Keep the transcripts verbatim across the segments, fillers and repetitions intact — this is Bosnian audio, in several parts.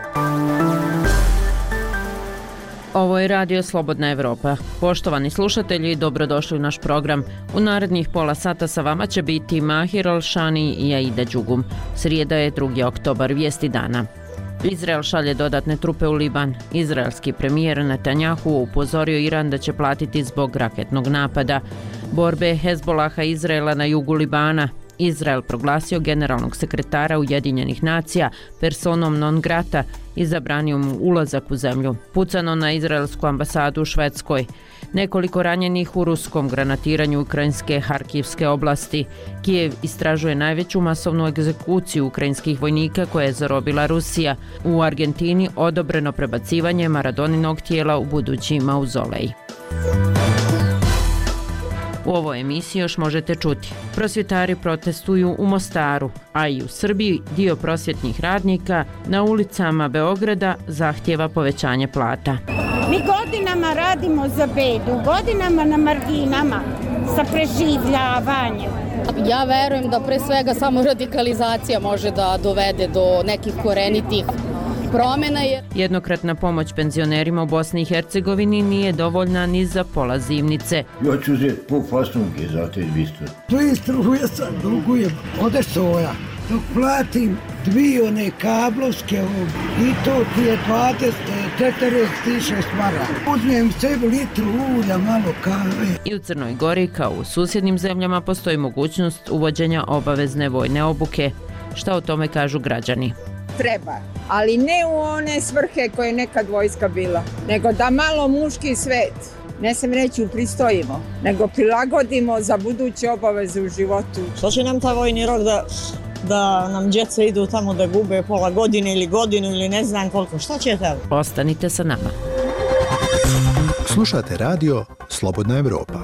Ovo je Radio Slobodna Evropa. Poštovani slušatelji, dobrodošli u naš program. U narednih pola sata sa vama će biti Mahir Alšani i Aida Đugum. Srijeda je drugi oktobar, vijesti dana. Izrael šalje dodatne trupe u Liban. Izraelski premijer Netanjahu upozorio Iran da će platiti zbog raketnog napada. Borbe Hezbolaha Izraela na jugu Libana. Izrael proglasio generalnog sekretara Ujedinjenih nacija personom non grata i zabranio mu ulazak u zemlju. Pucano na izraelsku ambasadu u Švedskoj. Nekoliko ranjenih u ruskom granatiranju ukrajinske Harkivske oblasti. Kijev istražuje najveću masovnu egzekuciju ukrajinskih vojnika koje je zarobila Rusija. U Argentini odobreno prebacivanje Maradoninog tijela u budući mauzolej. U ovoj emisiji još možete čuti. Prosvjetari protestuju u Mostaru, a i u Srbiji dio prosvjetnih radnika na ulicama Beograda zahtjeva povećanje plata. Mi godinama radimo za bedu, godinama na marginama sa preživljavanjem. Ja verujem da pre svega samo radikalizacija može da dovede do nekih korenitih promjena. Je... Jednokratna pomoć penzionerima u Bosni i Hercegovini nije dovoljna ni za pola zimnice. Ja ću uzeti po fasunke za te dvjesto. To je struje sam, dugujem, ode soja. Dok platim dvije one kablovske i to ti je dvadeset četrdeset šest maraka. Uzmem sebi litru ulja, malo kave. I u Crnoj Gori, kao u susjednim zemljama, postoji mogućnost uvođenja obavezne vojne obuke. Šta o tome kažu građani? Treba, ali ne u one svrhe koje je nekad vojska bila, nego da malo muški svet, ne sam reći upristojimo, nego prilagodimo za buduće obaveze u životu. Što će nam ta vojni rok da, da nam djeca idu tamo da gube pola godine ili godinu ili ne znam koliko, šta će tamo? Ostanite sa nama. Slušate radio Slobodna Evropa.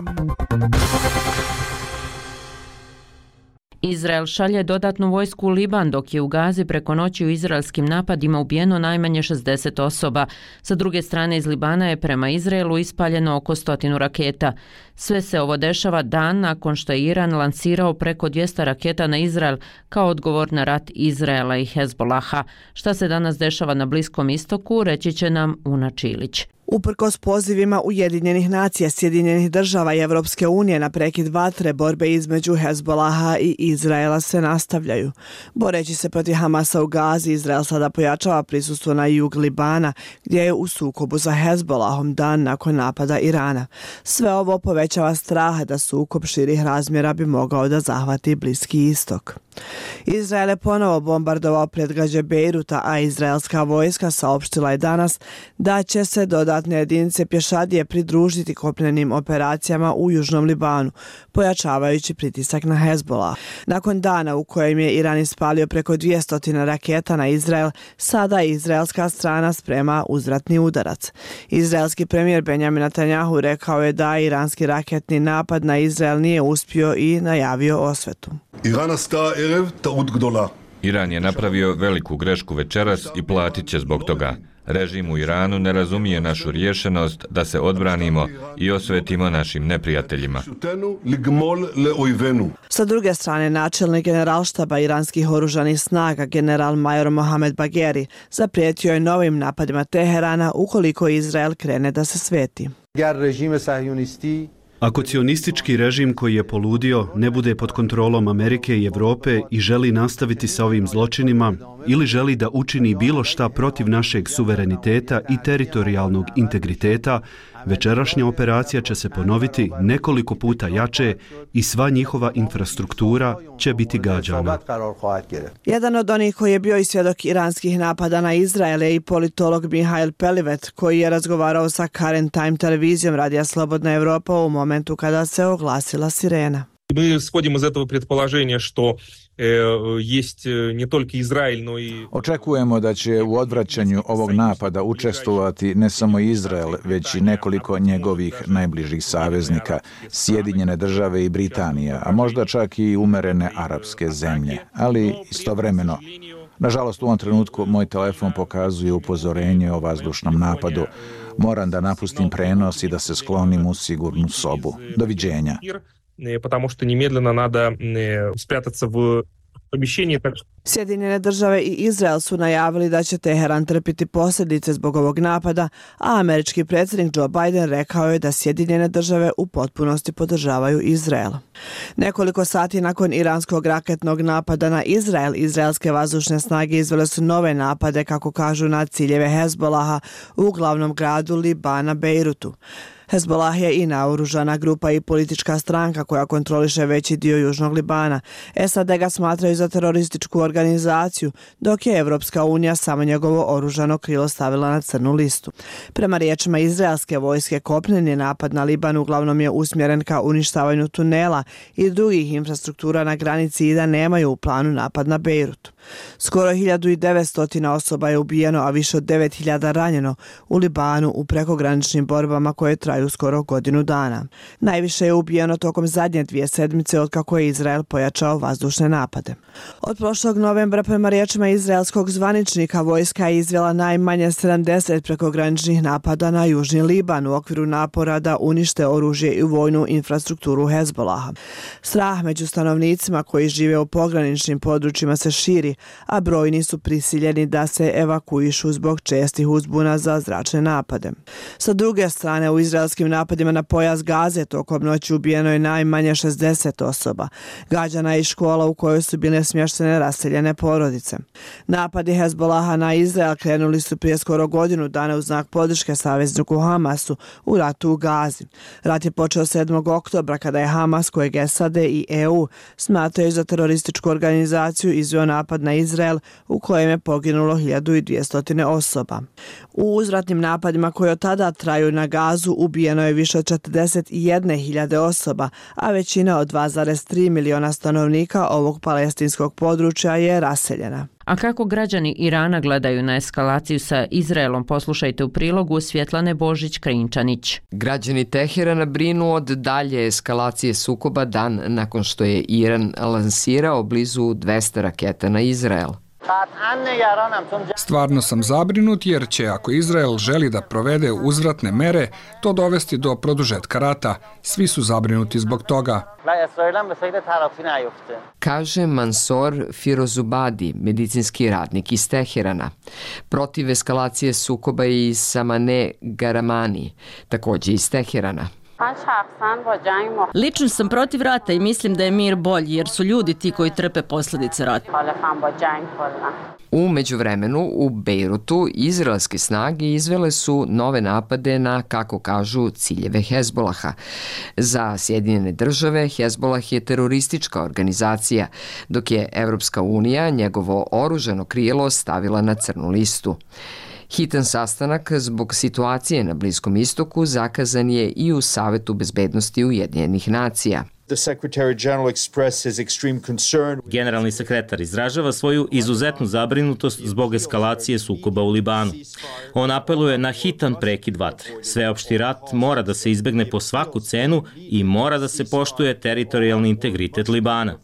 Izrael šalje dodatnu vojsku u Liban, dok je u Gazi preko noći u izraelskim napadima ubijeno najmanje šezdeset osoba. Sa druge strane, iz Libana je prema Izraelu ispaljeno oko stotinu raketa. Sve se ovo dešava dan nakon što je Iran lansirao preko dvjesto raketa na Izrael kao odgovor na rat Izraela i Hezbolaha. Šta se danas dešava na Bliskom istoku, reći će nam Una Čilić. Uprkos pozivima Ujedinjenih nacija, Sjedinjenih država i Evropske unije na prekid vatre, borbe između Hezbolaha i Izraela se nastavljaju. Boreći se protiv Hamasa u Gazi, Izrael sada pojačava prisustvo na jug Libana, gdje je u sukobu sa Hezbolahom dan nakon napada Irana. Sve ovo povećava strah da sukob širih razmjera bi mogao da zahvati Bliski istok. Izrael je ponovo bombardovao predgrađe Bejruta, a izraelska vojska saopštila je danas da će se dodatne jedinice pješadije pridružiti kopnenim operacijama u južnom Libanu, pojačavajući pritisak na Hezbolah. Nakon dana u kojem je Iran ispalio preko dvjesto raketa na Izrael, sada izraelska strana sprema uzvratni udarac. Izraelski premijer Benjamin Netanjahu rekao je da iranski raketni napad na Izrael nije uspio i najavio osvetu. Iran je napravio veliku grešku večeras i platit će zbog toga. Režim u Iranu ne razumije našu rješenost da se odbranimo i osvetimo našim neprijateljima. Sa druge strane, načelnik generalštaba iranskih oružanih snaga, general major Mohamed Bagheri, zaprijetio je novim napadima Teherana ukoliko Izrael krene da se sveti. Ako cionistički režim koji je poludio ne bude pod kontrolom Amerike i Europe i želi nastaviti sa ovim zločinima ili želi da učini bilo šta protiv našeg suvereniteta i teritorijalnog integriteta, večerašnja operacija će se ponoviti nekoliko puta jače i sva njihova infrastruktura će biti gađana. Jedan od onih koji je bio i svjedok iranskih napada na Izrael je i politolog Mihail Pelivet, koji je razgovarao sa Current Time televizijom Radija Slobodna Evropa u momentu kada se oglasila sirena. Мы исходим из этого предположения, что э, есть не только Израиль, но и... Očekujemo da će u odvraćanju ovog napada učestvovati ne samo Izrael, već i nekoliko njegovih najbližih saveznika, Sjedinjene države i Britanija, a možda čak i umerene arapske zemlje. Ali istovremeno, nažalost u ovom trenutku moj telefon pokazuje upozorenje o vazdušnom napadu. Moram da napustim prenos i da se sklonim u sigurnu sobu. Doviđenja. Потому что немедленно надо спрятаться в помещении, так Sjedinjene države i Izrael su najavili da će Teheran trpiti posljedice zbog ovog napada, a američki predsjednik Joe Biden rekao je da Sjedinjene države u potpunosti podržavaju Izrael. Nekoliko sati nakon iranskog raketnog napada na Izrael, izraelske vazdušne snage izvele su nove napade, kako kažu, na ciljeve Hezbolaha u glavnom gradu Libana, Bejrutu. Hezbolah je i naoružana grupa i politička stranka koja kontroliše veći dio južnog Libana. S A D ga smatraju za terorističku organizaciju, dok je Evropska unija samo njegovo oružano krilo stavila na crnu listu. Prema riječima izraelske vojske, kopneni napad na Liban uglavnom je usmjeren ka uništavanju tunela i drugih infrastruktura na granici i da nemaju u planu napad na Bejrut. Skoro hiljadu devetsto osoba je ubijeno, a više od devet hiljada ranjeno u Libanu u prekograničnim borbama koje traju skoro godinu dana. Najviše je ubijeno tokom zadnje dvije sedmice od kako je Izrael pojačao vazdušne napade. Od prošlog novembra, prema riječima izraelskog zvaničnika, vojska je izvela najmanje sedamdeset prekograničnih napada na južni Liban u okviru napora da unište oružje i vojnu infrastrukturu Hezbolaha. Strah među stanovnicima koji žive u pograničnim područjima se širi, a brojni su prisiljeni da se evakuišu zbog čestih uzbuna za zračne napade. Sa druge strane, u izraelskim napadima na pojas Gaze tokom noći ubijeno je najmanje šezdeset osoba. Gađana je i škola u kojoj su bile smještene raseljene porodice. Napadi Hezbolaha na Izrael krenuli su prije skoro godinu dana u znak podrške savezniku Hamasu u ratu u Gazi. Rat je počeo sedmog oktobra kada je Hamas, kojeg S A D i E U smatraju za terorističku organizaciju, izveo napad na Izrael u kojem je poginulo hiljadu dvjesto osoba. U uzvratnim napadima koji od tada traju na Gazu ubijeno je više od četrdeset jedne hiljade osoba, a većina od dva zarez tri miliona stanovnika ovog palestinskog područja je raseljena. A kako građani Irana gledaju na eskalaciju sa Izraelom, poslušajte u prilogu Svjetlane Božić-Krinčanić. Građani Teherana brinu od dalje eskalacije sukoba dan nakon što je Iran lansirao blizu dvesta raketa na Izrael. Stvarno sam zabrinut jer će, ako Izrael želi da provede uzvratne mere, to dovesti do produžetka rata. Svi su zabrinuti zbog toga. Kaže Mansour Firozubadi, medicinski radnik iz Teherana. Protiv eskalacije sukoba je i Samane Garamani, također iz Teherana. Lično sam protiv rata i mislim da je mir bolji jer su ljudi ti koji trpe posljedice rata. U međuvremenu u Bejrutu izraelske snage izvele su nove napade na, kako kažu, ciljeve Hezbolaha. Za Sjedinjene države Hezbolah je teroristička organizacija, dok je Evropska unija njegovo oružano krilo stavila na crnu listu. Hitan sastanak zbog situacije na Bliskom istoku zakazan je i u Savetu bezbednosti Ujedinjenih nacija. Generalni sekretar izražava svoju izuzetnu zabrinutost zbog eskalacije sukoba u Libanu. On apeluje na hitan prekid vatre. Sveopšti rat mora da se izbegne po svaku cenu i mora da se poštuje teritorijalni integritet Libana.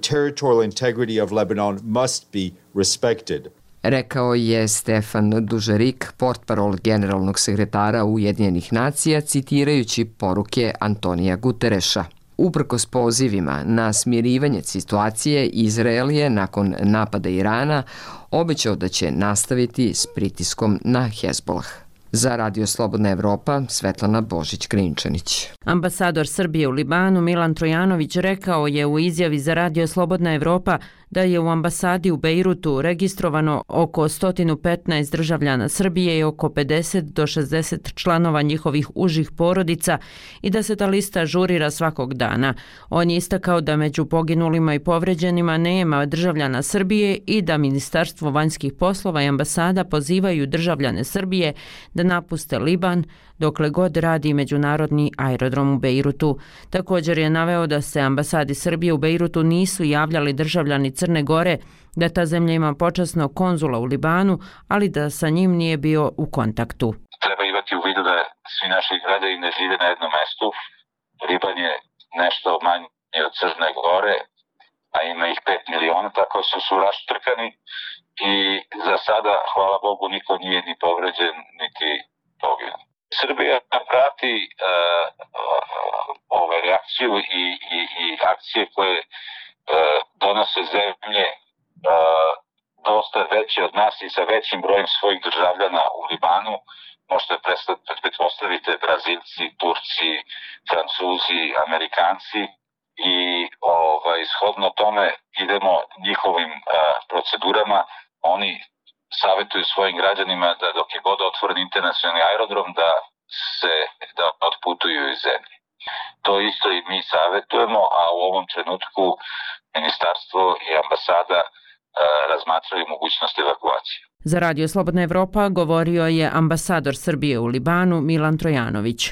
Rekao je Stefan Dužarik, portparol generalnog sekretara Ujedinjenih nacija, citirajući poruke Antonija Gutereša. Uprkos pozivima na smirivanje situacije, Izrael je nakon napada Irana obećao da će nastaviti s pritiskom na Hezbolah. Za Radio Slobodna Evropa, Svetlana Božić-Krinčanić. Ambasador Srbije u Libanu Milan Trojanović rekao je u izjavi za Radio Slobodna Evropa da je u ambasadi u Bejrutu registrovano oko sto petnaest državljana Srbije i oko pedeset do šezdeset članova njihovih užih porodica i da se ta lista ažurira svakog dana. On je istakao da među poginulima i povređenima nema državljana Srbije i da Ministarstvo vanjskih poslova i ambasada pozivaju državljane Srbije da napuste Liban dokle god radi međunarodni aerodrom u Bejrutu. Također je naveo da se ambasadi Srbije u Bejrutu nisu javljali državljani Crne Gore, da ta zemlja ima počasno konzula u Libanu, ali da sa njim nije bio u kontaktu. Treba imati u vidu da svi naši građani ne žive na jednom mestu. Liban je nešto manje od Crne Gore, a ima ih pet miliona, tako su su raštrkani i za sada, hvala Bogu, niko nije ni povređen, niti poginut. Srbija prati uh, ove reakciju i, i, i akcije koje uh, donose zemlje dosta veći od nas i sa većim brojem svojih državljana u Libanu. Možete pretpostaviti Brazilci, Turci, Francuzi, Amerikanci i ovaj, shodno tome idemo njihovim a, procedurama. Oni savjetuju svojim građanima da dok je god otvoren internacionalni aerodrom da se da otputuju iz zemlje. To isto i mi savjetujemo, a u ovom trenutku ministarstvo i ambasada a, razmatraju mogućnost evakuacije. Za Radio Slobodna Evropa govorio je ambasador Srbije u Libanu Milan Trojanović.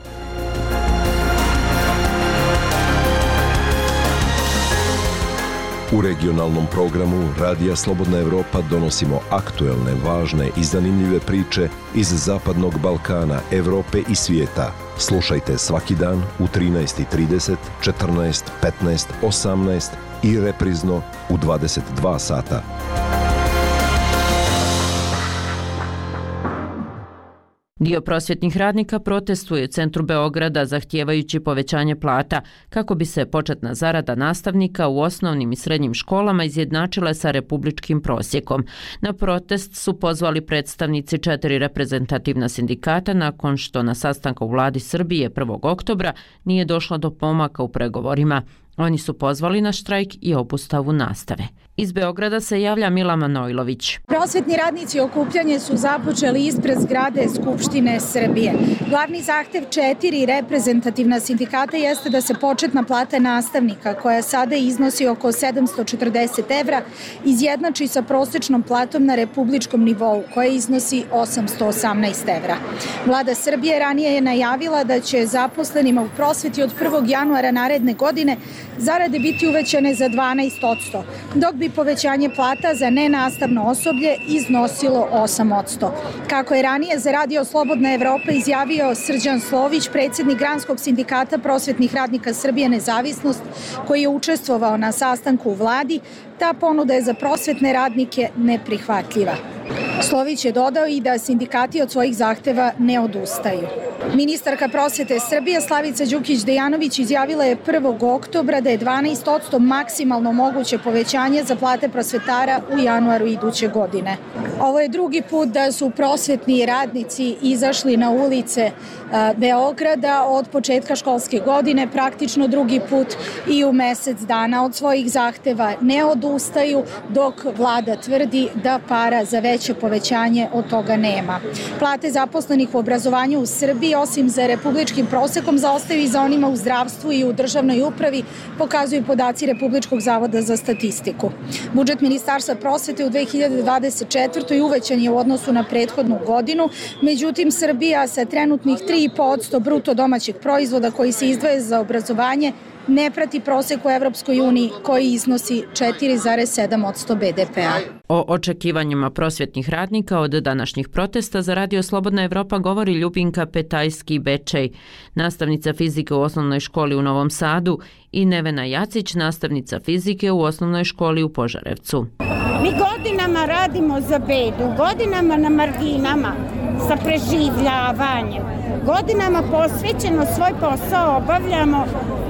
U regionalnom programu Radija Slobodna Evropa donosimo aktuelne, važne i zanimljive priče iz Zapadnog Balkana, Evrope i svijeta. Slušajte svaki dan u trinaest i trideset, četrnaest, petnaest, osamnaest i reprizno u dvadeset dva sata. Dio prosvjetnih radnika protestuje u centru Beograda zahtijevajući povećanje plata kako bi se početna zarada nastavnika u osnovnim i srednjim školama izjednačila sa republičkim prosjekom. Na protest su pozvali predstavnici četiri reprezentativna sindikata nakon što na sastanku u vladi Srbije prvog oktobra nije došlo do pomaka u pregovorima. Oni su pozvali na štrajk i obustavu nastave. Iz Beograda se javlja Mila Manojlović. Prosvetni radnici okupljanje su započeli ispred zgrade Skupštine Srbije. Glavni zahtev četiri reprezentativna sindikata jeste da se početna plata nastavnika, koja sada iznosi oko sedamsto četrdeset evra, izjednači sa prosječnom platom na republičkom nivou, koja iznosi osamsto osamnaest evra. Vlada Srbije ranije je najavila da će zaposlenima u prosveti od prvog januara naredne godine zarade biti uvećane za dvanaest posto, dok bi povećanje plata za nenastavno osoblje iznosilo osam posto. Kako je ranije za Radio Slobodna Evropa izjavio Srđan Slović, predsjednik Granskog sindikata prosvetnih radnika Srbije Nezavisnost, koji je učestvovao na sastanku u vladi, ta ponuda je za prosvetne radnike neprihvatljiva. Slović je dodao i da sindikati od svojih zahteva ne odustaju. Ministarka prosvete Srbije Slavica Đukić-Dejanović izjavila je prvog oktobra da je dvanaest posto maksimalno moguće povećanje za plate prosvetara u januaru iduće godine. Ovo je drugi put da su prosvetni radnici izašli na ulice Beograda od početka školske godine, praktično drugi put i u mesec dana. Od svojih zahteva ne odustaju, dok vlada tvrdi da para za veće povećanje od toga nema. Plate zaposlenih u obrazovanju u Srbiji, osim za republičkim prosekom, zaostaju i za onima u zdravstvu i u državnoj upravi, pokazuju podaci Republičkog zavoda za statistiku. Budžet Ministarstva prosvete u dve hiljade dvadeset četvrtoj uvećan je u odnosu na prethodnu godinu, međutim Srbija sa trenutnih tri i po posto bruto domaćeg proizvoda koji se izdvaja za obrazovanje ne prati prosek u Evropskoj uniji koji iznosi četiri zarez sedam posto be de pe a. O očekivanjima prosvjetnih radnika od današnjih protesta za Radio Slobodna Evropa govori Ljubinka Petajski-Bečej, nastavnica fizike u osnovnoj školi u Novom Sadu, i Nevena Jacić, nastavnica fizike u osnovnoj školi u Požarevcu. Mi godinama radimo za bedu, godinama na marginama, sa preživljavanjem, godinama posvećeno svoj posao obavljamo,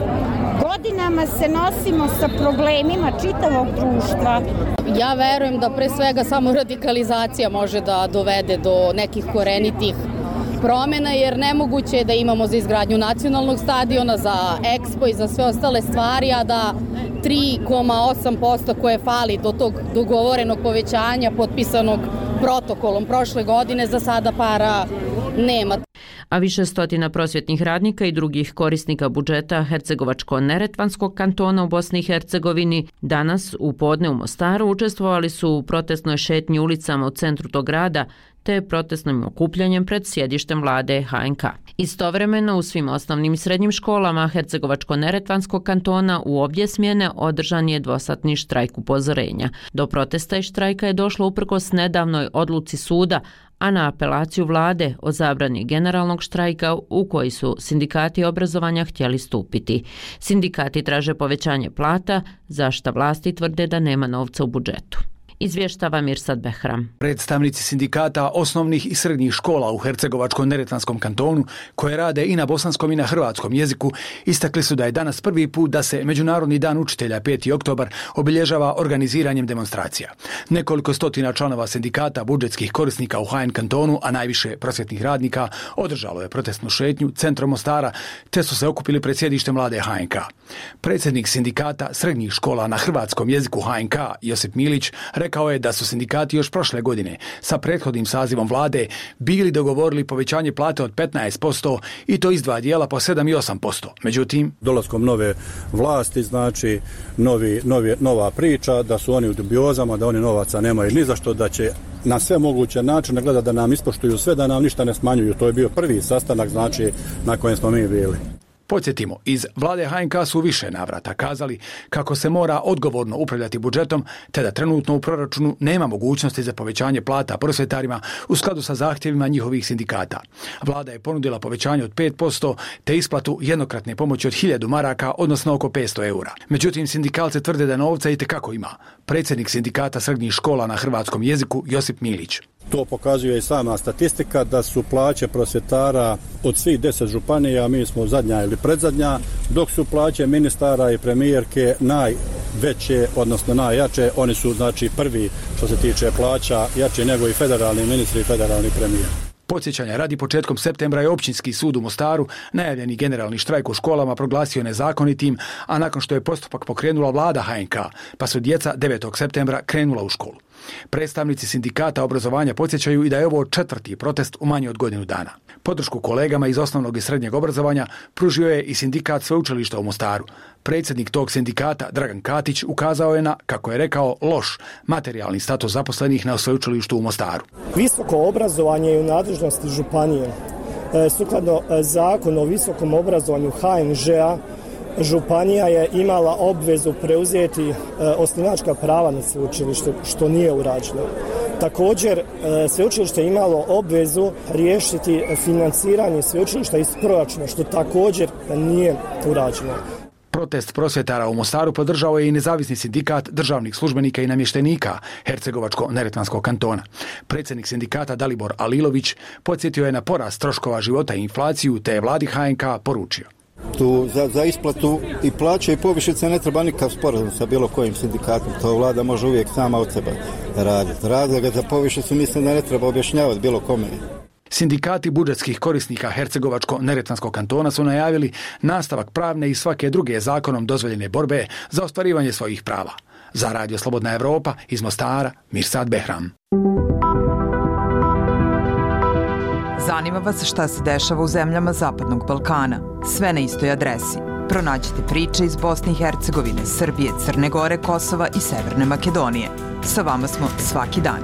godinama se nosimo sa problemima čitavog društva. Ja verujem da pre svega samo radikalizacija može da dovede do nekih korenitih promjena, jer nemoguće je da imamo za izgradnju nacionalnog stadiona, za Expo i za sve ostale stvari, a da tri zarez osam posto koje fali do tog dogovorenog povećanja potpisanog protokolom prošle godine za sada para nema. A više stotina prosvjetnih radnika i drugih korisnika budžeta Hercegovačko-Neretvanskog kantona u Bosni i Hercegovini danas u podne u Mostaru učestvovali su u protestnoj šetnji ulicama u centru tog grada te protestnim okupljanjem pred sjedištem vlade ha en ka. Istovremeno u svim osnovnim i srednjim školama Hercegovačko-Neretvanskog kantona u obje smjene održan je dvosatni štrajk upozorenja. Do protesta i štrajka je došlo uprkos nedavnoj odluci suda, a na apelaciju vlade o zabrani generalnog štrajka u koji su sindikati obrazovanja htjeli stupiti. Sindikati traže povećanje plata, za šta vlasti tvrde da nema novca u budžetu. izvještava Mirsad Behram. Predstavnici sindikata osnovnih i srednjih škola u Hercegovačko-neretvanskom kantonu, koje rade i na bosanskom i na hrvatskom jeziku, istakli su da je danas prvi put da se Međunarodni dan učitelja peti oktobar obilježava organiziranjem demonstracija. Nekoliko stotina članova sindikata budžetskih korisnika u H N kantonu, a najviše prosvjetnih radnika, održalo je protestnu šetnju centrom Mostara, te su se okupili pred sjedištem vlade H N K. Predsjednik sindikata srednjih škola na hrvatskom jeziku H N K, Josip Milić, rekao je da su sindikati još prošle godine sa prethodnim sazivom vlade bili dogovorili povećanje plate od petnaest posto i to iz dva dijela po sedam i osam posto. Međutim, dolaskom nove vlasti, znači novi, novi, nova priča, da su oni u dubiozama, da oni novaca nemaju ni za što, da će na sve moguće načine gleda da nam ispoštuju sve, da nam ništa ne smanjuju. To je bio prvi sastanak, znači, na kojem smo mi bili. Podsjetimo, iz vlade H N K su više navrata kazali kako se mora odgovorno upravljati budžetom, te da trenutno u proračunu nema mogućnosti za povećanje plata prosvjetarima u skladu sa zahtjevima njihovih sindikata. Vlada je ponudila povećanje od pet posto te isplatu jednokratne pomoći od hiljadu maraka, odnosno oko petsto eura. Međutim, sindikalci tvrde da novca itekako ima. Predsjednik sindikata srednjih škola na hrvatskom jeziku Josip Milić. To pokazuje i sama statistika da su plaće prosvjetara od svih deset županija, mi smo zadnja ili predzadnja, dok su plaće ministara i premijerke najveće, odnosno najjače. Oni su znači prvi što se tiče plaća, jači nego i federalni ministri i federalni premijer. Podsjećanja radi, početkom septembra je općinski sud u Mostaru najavljeni generalni štrajk u školama proglasio nezakonitim, a nakon što je postupak pokrenula vlada H N K, pa su djeca devetog septembra krenula u školu. Predstavnici sindikata obrazovanja podsjećaju i da je ovo četvrti protest u manje od godinu dana. Podršku kolegama iz osnovnog i srednjeg obrazovanja pružio je i sindikat sveučilišta u Mostaru. Predsjednik tog sindikata, Dragan Katić, ukazao je na, kako je rekao, loš materijalni status zaposlenih na sveučilištu u Mostaru. Visoko obrazovanje je u nadležnosti županije. E, sukladno zakonu o visokom obrazovanju H N Ž-a, županija je imala obvezu preuzeti e, osnivačka prava na sveučilište, što nije urađeno. Također, e, sveučilište je imalo obvezu riješiti financiranje sveučilišta iz proračuna, što također nije urađeno. Protest prosvjetara u Mostaru podržao je i nezavisni sindikat državnih službenika i namještenika Hercegovačko-neretvanskog kantona. Predsjednik sindikata Dalibor Alilović podsjetio je na porast troškova života i inflaciju, te je vladi H N K poručio. Tu za, za isplatu i plaće i povišice ne treba nikakav sporazum sa bilo kojim sindikatom. To vlada može uvijek sama od sebe raditi. Razloga za povišicu mislim da ne treba objašnjavati bilo kome. Sindikati budžetskih korisnika Hercegovačko-neretvanskog kantona su najavili nastavak pravne i svake druge zakonom dozvoljene borbe za ostvarivanje svojih prava. Za Radio Slobodna Evropa iz Mostara, Mirsad Behram. Zanima vas šta se dešava u zemljama Zapadnog Balkana? Sve na istoj adresi. Pronađite priče iz Bosne i Hercegovine, Srbije, Crne Gore, Kosova i Severne Makedonije. Sa vama smo svaki dan.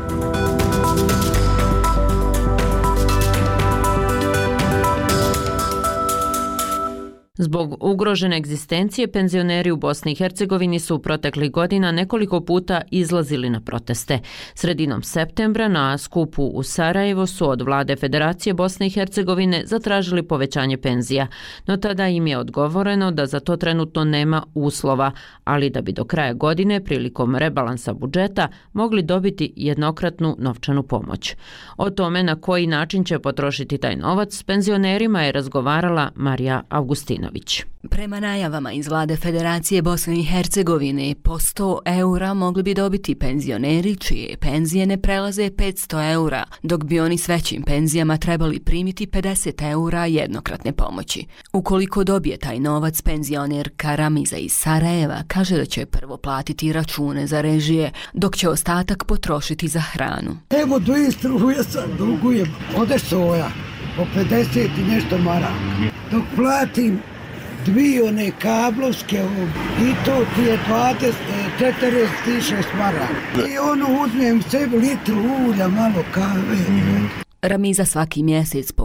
Zbog ugrožene egzistencije, penzioneri u Bosni i Hercegovini su u proteklih godina nekoliko puta izlazili na proteste. Sredinom septembra na skupu u Sarajevo su od vlade Federacije Bosne i Hercegovine zatražili povećanje penzija, no tada im je odgovoreno da za to trenutno nema uslova, ali da bi do kraja godine prilikom rebalansa budžeta mogli dobiti jednokratnu novčanu pomoć. O tome na koji način će potrošiti taj novac s penzionerima je razgovarala Marija Augustina. Prema najavama iz vlade Federacije Bosne i Hercegovine, po sto eura mogli bi dobiti penzioneri čije penzije ne prelaze petsto eura, dok bi oni s većim penzijama trebali primiti pedeset eura jednokratne pomoći. Ukoliko dobije taj novac, penzioner Karamiza iz Sarajeva kaže da će prvo platiti račune za režije, dok će ostatak potrošiti za hranu. Evo dvije struje sad dugujem, ode soja, po pedeset i nešto maraka, dok platim dvije one kablovske i to ti je dvadeset, četrdeset šest maraka. I ono uzmem sebi litru ulja, malo kave. Ramiza svaki mjesec pokušava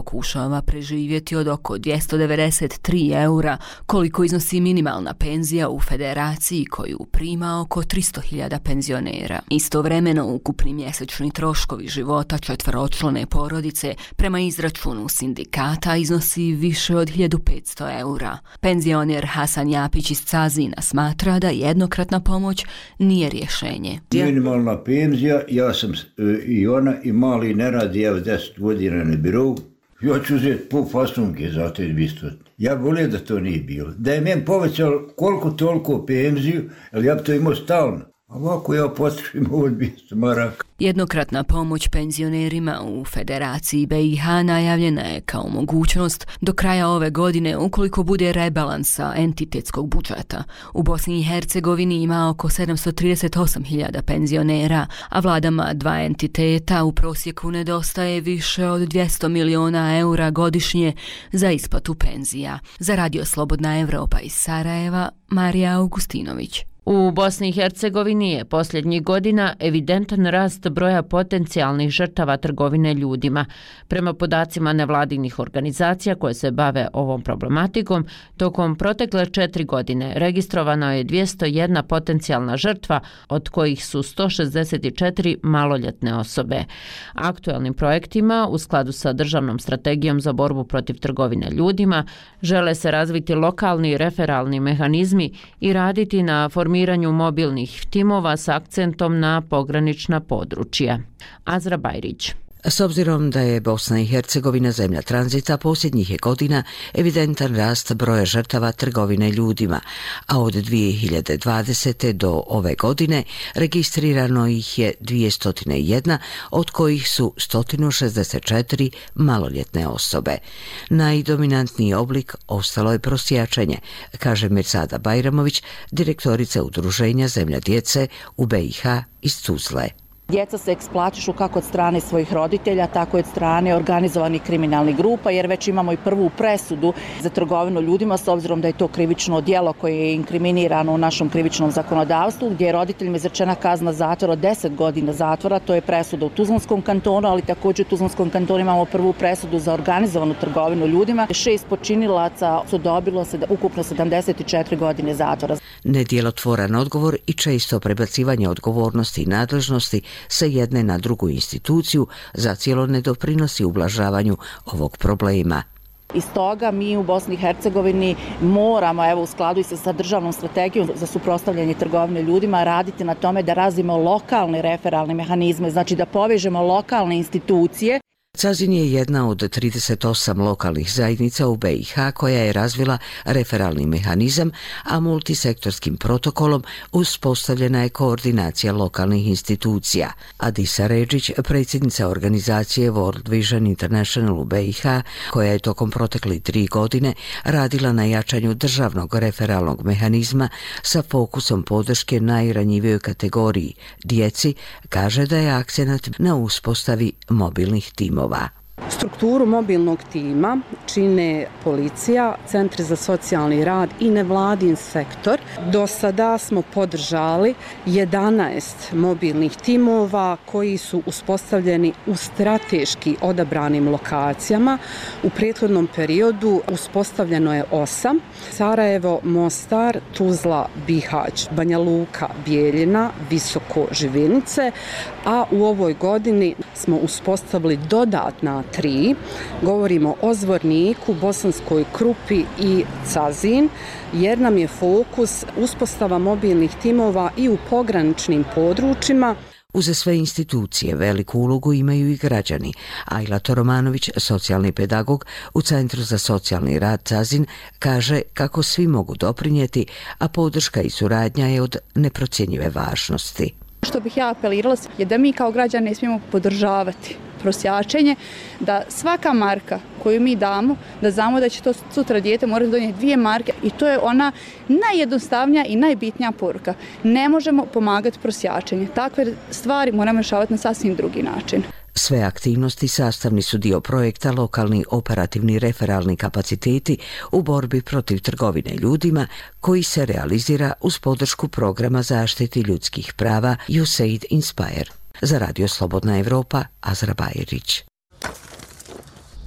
pokušava preživjeti od oko dvjesto devedeset tri eura, koliko iznosi minimalna penzija u federaciji koju prima oko tristo hiljada penzionera. Istovremeno, ukupni mjesečni troškovi života četveročlane porodice prema izračunu sindikata iznosi više od hiljadu petsto eura. Penzioner Hasan Japić iz Cazina smatra da jednokratna pomoć nije rješenje. Minimalna penzija, ja sam i ona i mali ne radi, ja deset godina na birovu. Ja ću uzeti po fasunke za te dvjesto. Ja volio da to nije bilo. Da je meni povećalo koliko toliko penziju, ali ja bi to imao stalno. Ovako ja potrošim ovo dvjesto maraka. Jednokratna pomoć penzionerima u Federaciji B i H najavljena je kao mogućnost do kraja ove godine ukoliko bude rebalansa entitetskog budžeta. U Bosni i Hercegovini ima oko sedamsto trideset osam hiljada penzionera, a vladama dva entiteta u prosjeku nedostaje više od dvjesto miliona eura godišnje za isplatu penzija. Za Radio Slobodna Evropa iz Sarajeva, Marija Augustinović. U Bosni i Hercegovini je posljednjih godina evidentan rast broja potencijalnih žrtava trgovine ljudima. Prema podacima nevladinih organizacija koje se bave ovom problematikom, tokom protekle četiri godine registrovano je dvjesto jedna potencijalna žrtva, od kojih su sto šezdeset četiri maloljetne osobe. Aktualnim projektima, u skladu sa državnom strategijom za borbu protiv trgovine ljudima, žele se razviti lokalni referalni mehanizmi i raditi na formiranju mobilnih timova s akcentom na pogranična područja. Azra Bajrić. S obzirom da je Bosna i Hercegovina zemlja tranzita, posljednjih je godina evidentan rast broja žrtava trgovine ljudima, a od dvije hiljade dvadesete. do ove godine registrirano ih je dvjesto jedna, od kojih su sto šezdeset četiri maloljetne osobe. Najdominantniji oblik ostalo je prosjačenje, kaže Mirsada Bajramović, direktorica udruženja Zemlja djece u B i H iz Tuzle. Djeca se eksploatišu kako od strane svojih roditelja, tako i od strane organizovanih kriminalnih grupa, jer već imamo i prvu presudu za trgovinu ljudima, s obzirom da je to krivično djelo koje je inkriminirano u našem krivičnom zakonodavstvu, gdje je roditeljima izrečena kazna zatvora od deset godina zatvora. To je presuda u Tuzlanskom kantonu, ali također u Tuzlanskom kantonu imamo prvu presudu za organizovanu trgovinu ljudima. Šest počinilaca su dobilo ukupno sedamdeset četiri godine zatvora. Nedjelotvoran odgovor i često prebacivanje odgovornosti i nadležnosti sa jedne na drugu instituciju zacijelo ne doprinosi ublažavanju ovog problema. Iz toga mi u Bosni i Hercegovini moramo, evo u skladu i sa državnom strategijom za suprotstavljanje trgovine ljudima, raditi na tome da razvijemo lokalne referalne mehanizme, znači da povežemo lokalne institucije. Cazin je jedna od trideset osam lokalnih zajednica u B i H koja je razvila referalni mehanizam, a multisektorskim protokolom uspostavljena je koordinacija lokalnih institucija. Adisa Redžić, predsjednica organizacije World Vision International u B i H, koja je tokom proteklih tri godine radila na jačanju državnog referalnog mehanizma sa fokusom podrške najranjivijoj kategoriji, djeci, kaže da je akcenat na uspostavi mobilnih timova. Strukturu mobilnog tima čine policija, centri za socijalni rad i nevladin sektor. Do sada smo podržali jedanaest mobilnih timova koji su uspostavljeni u strateški odabranim lokacijama. U prethodnom periodu uspostavljeno je osam. Sarajevo, Mostar, Tuzla, Bihać, Banja Luka, Bijeljina, Visoko, Živinice, a u ovoj godini smo uspostavili dodatna tri. Govorimo o Zvorniku, Bosanskoj Krupi i Cazin, jer nam je fokus uspostava mobilnih timova i u pograničnim područjima. Uza sve institucije veliku ulogu imaju i građani. Ajla Toromanović, socijalni pedagog u Centru za socijalni rad Cazin, kaže kako svi mogu doprinijeti, a podrška i suradnja je od neprocjenjive važnosti. Što bih ja apelirala je da mi kao građani ne smijemo podržavati prosjačenje, da svaka marka koju mi damo, da znamo da će to sutra dijete morati donijeti dvije marke i to je ona najjednostavnija i najbitnija poruka. Ne možemo pomagati prosjačenje. Takve stvari moramo rješavati na sasvim drugi način. Sve aktivnosti sastavni su dio projekta Lokalni operativni referalni kapaciteti u borbi protiv trgovine ljudima, koji se realizira uz podršku programa zaštiti ljudskih prava U S A I D Inspire. Za Radio Slobodna Evropa, Azra Bajerić.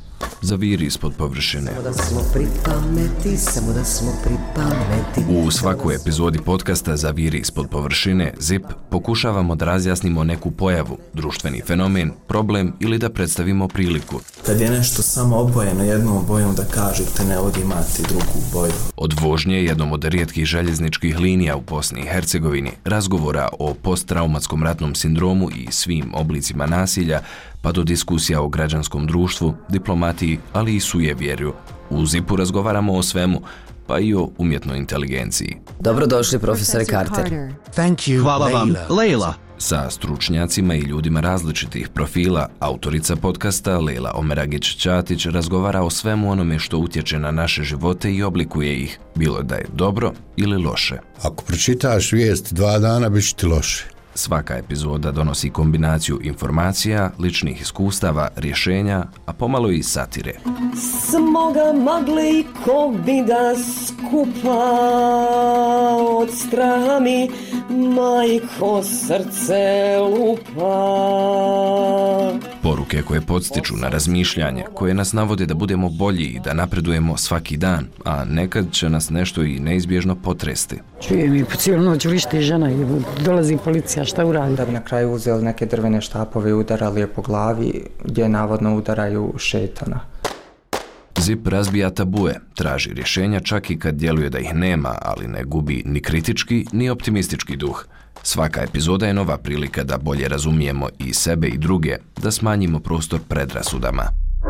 Zaviri ispod površine. Samo da smo pri pameti, samo da smo pri pameti. U svakoj epizodi podcasta Zaviri ispod površine, Zip, pokušavamo da razjasnimo neku pojavu, društveni fenomen, problem ili da predstavimo priliku. Kad je nešto samo obojeno jednom bojom, da kažete ne vodi imati drugu boju. Od vožnje jednom od rijetkih željezničkih linija u Bosni i Hercegovini, razgovora o posttraumatskom ratnom sindromu i svim oblicima nasilja, pa do diskusija o građanskom društvu, diplomatiji, ali i sujevjerju. U Zipu razgovaramo o svemu, pa i o umjetnoj inteligenciji. Dobrodošli, profesore Carter. Thank you, Hvala vam, Leila. Sa stručnjacima i ljudima različitih profila, autorica podcasta Leila Omeragić-Ćatić razgovara o svemu onome što utječe na naše živote i oblikuje ih, bilo da je dobro ili loše. Ako pročitaš vijest dva dana, bit će ti loše. Svaka epizoda donosi kombinaciju informacija, ličnih iskustava, rješenja, a pomalo i satire. Smoga magle i kovida skupa od straha mi majko srce lupa. Poruke koje podstiču na razmišljanje, koje nas navode da budemo bolji i da napredujemo svaki dan, a nekad će nas nešto i neizbježno potresti. Čujem i po cijelu noć vrišti žena i dolazi policija, šta uradi? Da bi na kraju uzeli neke drvene štapove i udarali je po glavi, gdje navodno udaraju šetana. Zip razbija tabue, traži rješenja čak i kad djeluje da ih nema, ali ne gubi ni kritički ni optimistički duh. Svaka epizoda je nova prilika da bolje razumijemo i sebe i druge, da smanjimo prostor predrasudama.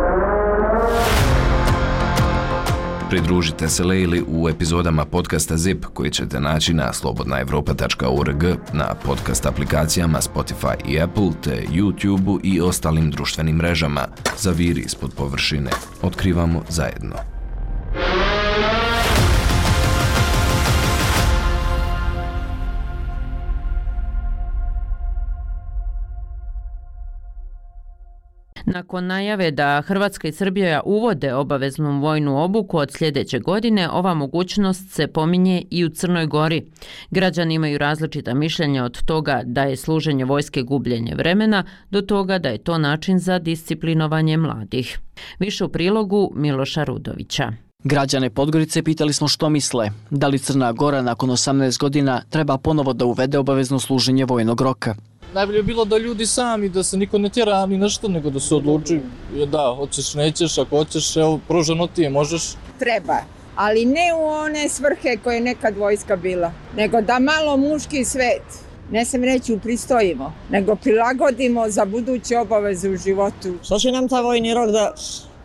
Pridružite se Leili u epizodama podcasta Zip koji ćete naći na slobodna evropa tačka org, na podcast aplikacijama Spotify i Apple, te YouTube i ostalim društvenim mrežama. Zaviri ispod površine. Otkrivamo zajedno. Nakon najave da Hrvatska i Srbija uvode obaveznu vojnu obuku od sljedeće godine, ova mogućnost se pominje i u Crnoj Gori. Građani imaju različita mišljenja od toga da je služenje vojske gubljenje vremena do toga da je to način za disciplinovanje mladih. Više u prilogu Miloša Rudovića. Građane Podgorice pitali smo što misle. Da li Crna Gora nakon osamnaest godina treba ponovo da uvede obavezno služenje vojnog roka? Najbolje je bilo da ljudi sami, da se niko ne tjera ni nešto, nego da se odluči da hoćeš, nećeš, ako hoćeš, evo, pruženo ti je, možeš. Treba, ali ne u one svrhe koje je nekad vojska bila, nego da malo muški svet, ne sam reći upristojimo, nego prilagodimo za buduće obaveze u životu. Što će nam ta vojni rok da,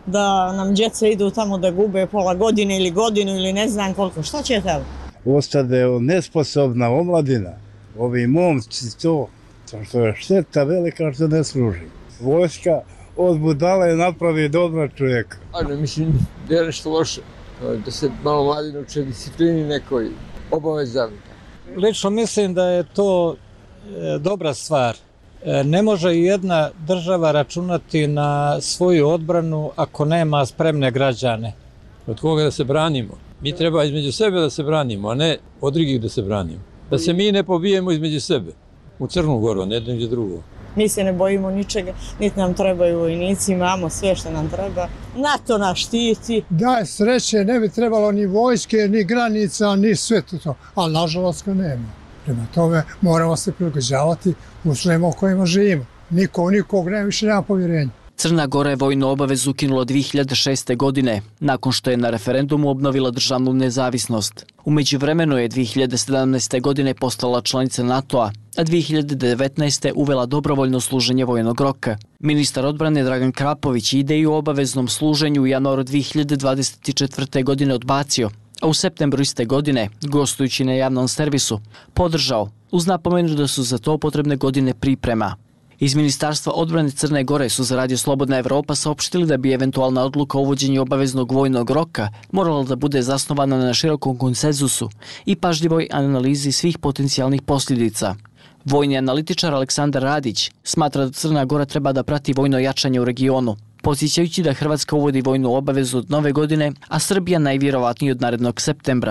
da nam djeca idu tamo da gube pola godine ili godinu ili ne znam koliko, šta će tamo? Ostade nesposobna omladina, ovi momci to, što je šteta velika što ne služi. Vojska od budale napravi dobra čovjeka. Ali mislim da je nešto loše, da se malo mladi uče disciplini nekoj obavezami. Lično mislim da je to e, dobra stvar. E, ne može jedna država računati na svoju odbranu ako nema spremne građane. Od koga da se branimo? Mi treba između sebe da se branimo, a ne od drugih da se branimo. Da se mi ne pobijemo između sebe. U Crnu Goru, ne jedno gdje drugo. Mi se ne bojimo ničega, niti nam trebaju vojnici, imamo sve što nam treba. NATO nas štiti. Da, sreće, ne bi trebalo ni vojske, ni granica, ni sve to, ali nažalost ga nema. Prema tome moramo se prilagođavati uslovima u kojima živimo. Niko, nikog ne više nema povjerenja. Crna Gora je vojnu obavezu ukinula dvije hiljade šeste. godine, nakon što je na referendumu obnovila državnu nezavisnost. U međuvremenu je dvije hiljade sedamnaeste. godine postala članica NATO-a, a dvije hiljade devetnaeste. uvela dobrovoljno služenje vojnog roka. Ministar odbrane Dragan Krapović ideju o obaveznom služenju u januaru dvije hiljade dvadeset četvrte. godine odbacio, a u septembru iste godine, gostujući na javnom servisu, podržao, uz napomenu da su za to potrebne godine priprema. Iz Ministarstva odbrane Crne Gore su za Radio Slobodna Evropa saopštili da bi eventualna odluka o uvođenju obaveznog vojnog roka morala da bude zasnovana na širokom konsenzusu i pažljivoj analizi svih potencijalnih posljedica. Vojni analitičar Aleksandar Radić smatra da Crna Gora treba da prati vojno jačanje u regionu, podsjećajući da Hrvatska uvodi vojnu obavezu od nove godine, a Srbija najvjerovatnije od narednog septembra.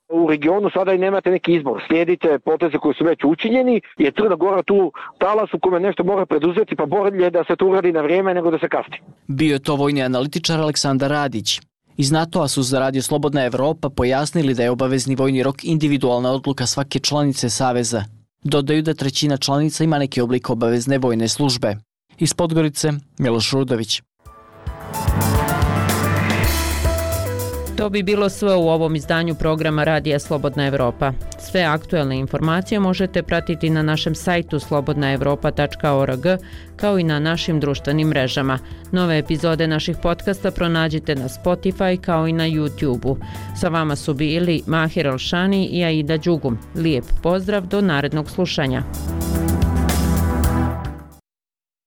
U regionu sada i nemate neki izbor. Slijedite poteze koji su već učinjeni, je Crna Gora tu talas u kome nešto mora preduzeti, pa bolje da se to uradi na vrijeme nego da se kasni. Bio je to vojni analitičar Aleksandar Radić. Iz NATO-a su za Radio Slobodna Evropa pojasnili da je obavezni vojni rok individualna odluka svake članice Saveza. Dodaju da trećina članica ima neki oblik obavezne vojne službe. Iz Podgorice, Miloš Rudović. To bi bilo sve u ovom izdanju programa Radija Slobodna Evropa. Sve aktuelne informacije možete pratiti na našem sajtu slobodna evropa tačka org kao i na našim društvenim mrežama. Nove epizode naših podcasta pronađite na Spotify kao i na YouTube-u. Sa vama su bili Mahir Alšani i Aida Đugum. Lijep pozdrav do narednog slušanja.